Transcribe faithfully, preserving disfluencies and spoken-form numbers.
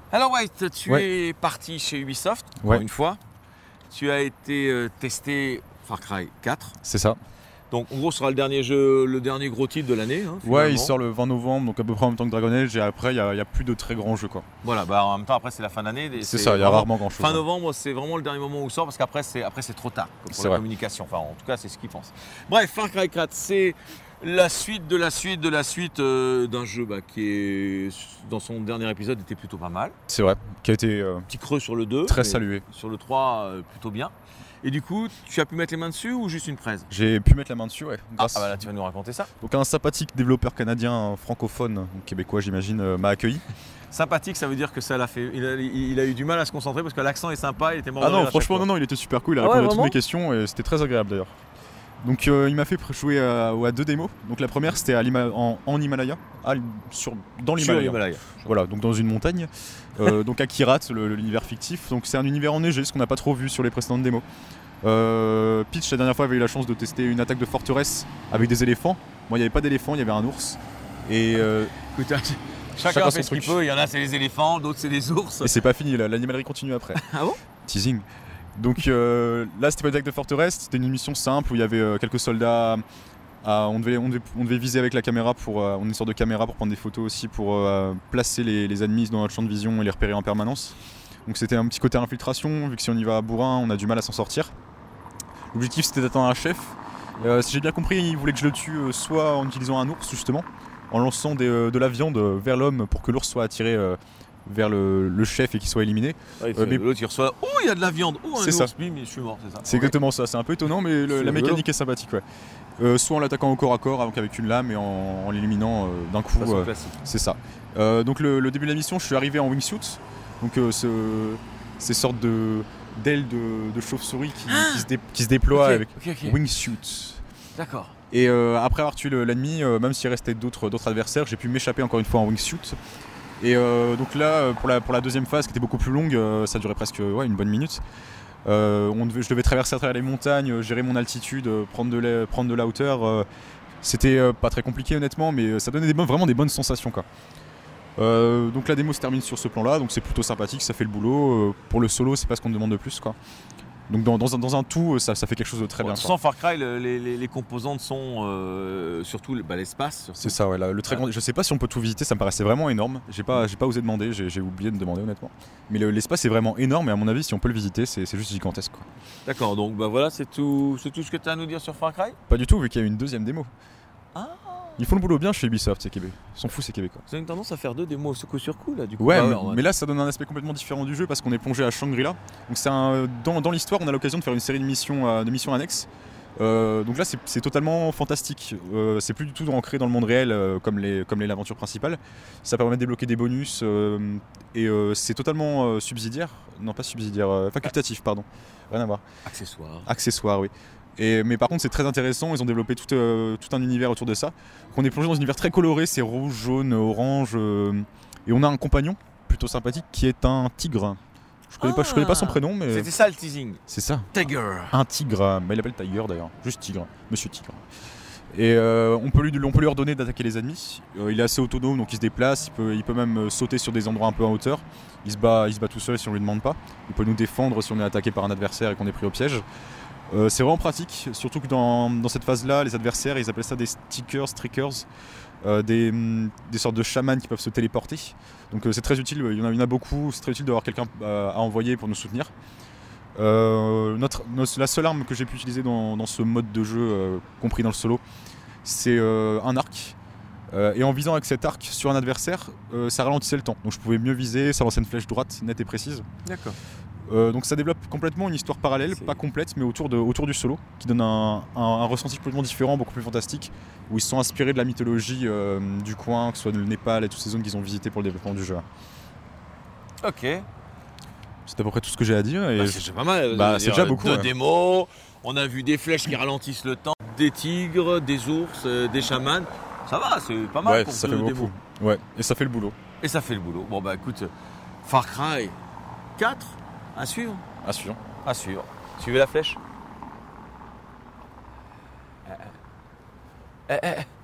Alors White, tu Ouais. es parti chez Ubisoft, Ouais. pour une fois. Tu as été euh, testé Far Cry quatre. C'est ça. Donc en gros, ce sera le dernier jeu, le dernier gros titre de l'année. Hein, Ouais, il finalement. sort le vingt novembre, donc à peu près en même temps que Dragon Age, et après, il n'y a, y a plus de très grands jeux, quoi. Voilà, bah en même temps, après c'est la fin d'année. C'est ça, il y a vraiment- rarement grand chose. Fin novembre, c'est vraiment le dernier moment où il sort parce qu'après c'est après c'est trop tard pour C'est la vrai. communication. Enfin, en tout cas, c'est ce qu'ils pensent. Bref, Far Cry quatre, c'est la suite de la suite de la suite euh, d'un jeu bah, qui est dans son dernier épisode était plutôt pas mal. C'est vrai, qui a été euh, Petit creux sur le deux, très mais salué. sur le trois euh, plutôt bien. Et du coup, tu as pu mettre les mains dessus ou juste une fraise? J'ai pu mettre la main dessus, ouais. Ah, grâce- ah bah là, tu vas nous raconter ça. Donc un sympathique développeur canadien, francophone, donc québécois j'imagine, euh, m'a accueilli. Sympathique, ça veut dire que ça l'a fait. Il a, il a eu du mal à se concentrer parce que l'accent est sympa, il était mort Ah de rire non, à chaque franchement, fois. non, non, il était super cool, il a Ah ouais, répondu à toutes vraiment mes questions et c'était très agréable d'ailleurs. Donc euh, il m'a fait pr- jouer à, à deux démos. Donc la première c'était à l'Hima- en, en Himalaya, à l- sur, dans Sur l'Himalaya. l'Himalaya. Voilà, donc dans une montagne. Euh, donc à Kirat, le- l'univers fictif. Donc c'est un univers enneigé, ce qu'on n'a pas trop vu sur les précédentes démos. Euh, Peach, la dernière fois, avait eu la chance de tester une attaque de forteresse avec des éléphants. Moi, il n'y avait pas d'éléphant, il y avait un ours. Et, euh, Écoute, hein, chacun Chacun fait son ce qu'il truc. peut. Il y en a, c'est les éléphants, d'autres, c'est les ours. et c'est pas fini, la- l'animalerie continue après. Ah bon? Teasing. Donc euh, là, c'était pas une attaque de forteresse, c'était une mission simple où il y avait euh, quelques soldats. à- on, devait, on, devait, on devait viser avec la caméra, pour, euh, on a une sorte de caméra pour prendre des photos aussi, pour euh, placer les, les ennemis dans notre champ de vision et les repérer en permanence. Donc c'était un petit côté infiltration, vu que si on y va à bourrin, on a du mal à s'en sortir. L'objectif c'était d'atteindre un chef. Euh, si j'ai bien compris, il voulait que je le tue euh, soit en utilisant un ours justement, en lançant des, euh, de la viande vers l'homme pour que l'ours soit attiré euh, vers le, le chef et qu'il soit éliminé. Ouais, Euh, mais- L'autre, il reçoit. Oh, il y a de la viande. Oh, un C'est ça. ours, bim, je suis mort, c'est ça. C'est Ok. exactement ça, c'est un peu étonnant mais le- C'est la rigolo. mécanique est sympathique. Ouais. Euh, soit en l'attaquant au corps à corps, donc avec une lame et en, en l'éliminant euh, d'un coup. Façon euh, classique. c'est ça. Euh, donc le, le début de la mission, je suis arrivé en wingsuit, donc euh, ce, ces sortes de d'ailes de, de chauve-souris qui, qui se dé- qui se déploient Ok, avec ok, ok. wingsuit. D'accord. Et euh, après avoir tué le- l'ennemi, euh, même s'il restait d'autres d'autres adversaires, j'ai pu m'échapper encore une fois en wingsuit. Et euh, donc là, euh, pour la, pour la deuxième phase qui était beaucoup plus longue, euh, ça durait presque ouais, une bonne minute. Euh, on devait, je devais traverser à travers les montagnes, euh, gérer mon altitude, euh, prendre de la, prendre de la hauteur. euh, C'était euh, pas très compliqué honnêtement, mais ça donnait des bonnes- vraiment des bonnes sensations, quoi. Euh, donc la démo se termine sur ce plan-là, donc c'est plutôt sympathique, ça fait le boulot. Euh, pour le solo, c'est pas ce qu'on me demande de plus, quoi. Donc dans, dans un, dans un tout, ça, ça fait quelque chose de très Bon, bien. de toute quoi. façon, Far Cry, le- les, les- les composantes sont euh, surtout le- bah, l'espace. surtout. C'est ça, ouais, là, le très grand. Je sais pas si on peut tout visiter, ça me paraissait vraiment énorme. J'ai pas, j'ai pas osé demander, j'ai j'ai oublié de demander honnêtement. Mais le- l'espace est vraiment énorme et à mon avis, si on peut le visiter, c'est c'est juste gigantesque, quoi. D'accord, donc bah voilà, c'est tout, c'est tout ce que tu as à nous dire sur Far Cry. Pas du tout, vu qu'il y a une deuxième démo. Ah. Ils font le boulot bien chez Ubisoft, c'est Québec. Ils sont fous, ces Québécois. Vous avez une tendance à faire deux démos ce coup sur coup là, du coup. Ouais, Bah mais, en vrai. mais là, ça donne un aspect complètement différent du jeu parce qu'on est plongé à Shangri-La. Donc c'est un, dans, dans l'histoire, on a l'occasion de faire une série de missions, euh, de missions annexes. Euh, donc là, c'est c'est totalement fantastique. Euh, c'est plus du tout ancré dans le monde réel euh, comme les comme les l'aventures principale. Ça permet de débloquer des bonus euh, et euh, c'est totalement euh, subsidiaire. Non, pas subsidiaire, euh, facultatif, pardon. Rien à voir. Accessoire. Accessoire, oui. Et, mais par contre, c'est très intéressant. Ils ont développé tout, euh, tout un univers autour de ça. On est plongé dans un univers très coloré. C'est rouge, jaune, orange. euh, et on a un compagnon plutôt sympathique qui est un tigre. Je connais, pas, je connais pas son prénom, mais C'était ça le teasing. c'est ça. Tiger. Un tigre. Mais il appelle Tiger d'ailleurs. Juste tigre. Monsieur Tigre. Et euh, on, peut lui, on peut lui ordonner d'attaquer les ennemis. Euh, il est assez autonome, donc il se déplace. Il peut, il peut même euh, sauter sur des endroits un peu en hauteur. Il se bat, il se bat tout seul si on lui demande pas. Il peut nous défendre si on est attaqué par un adversaire et qu'on est pris au piège. Euh, c'est vraiment pratique, surtout que dans, dans cette phase-là, les adversaires, ils appellent ça des stickers, streakers, euh, des, hum, des sortes de chamans qui peuvent se téléporter. Donc euh, c'est très utile, il y en a, il y en a beaucoup, c'est très utile d'avoir quelqu'un euh, à envoyer pour nous soutenir. Euh, notre, notre- la seule arme que j'ai pu utiliser dans, dans ce mode de jeu, euh, compris dans le solo, c'est euh, un arc. Euh, et en visant avec cet arc sur un adversaire, euh, ça ralentissait le temps. Donc je pouvais mieux viser, ça lançait une flèche droite, nette et précise. D'accord. Euh, donc ça développe complètement une histoire parallèle, C'est- pas complète, mais autour, de, autour du solo, qui donne un, un- un ressenti complètement différent, beaucoup plus fantastique, où ils se sont inspirés de la mythologie euh, du coin, que ce soit le Népal et toutes ces zones qu'ils ont visitées pour le développement du jeu. Ok. C'est à peu près tout ce que j'ai à dire. Et Bah, je- c'est déjà pas mal. Bah, Je veux c'est dire, déjà beaucoup, Deux ouais. démos. On a vu des flèches qui ralentissent le temps, des tigres, des ours, euh, des chamans. Ça va, c'est pas mal ouais, pour ça deux fait beaucoup. démos. Ouais, et ça fait le boulot. Et ça fait le boulot. Bon bah écoute, Far Cry quatre à suivre. À suivre. À suivre. Suivez la flèche. Eh, eh. Eh, eh.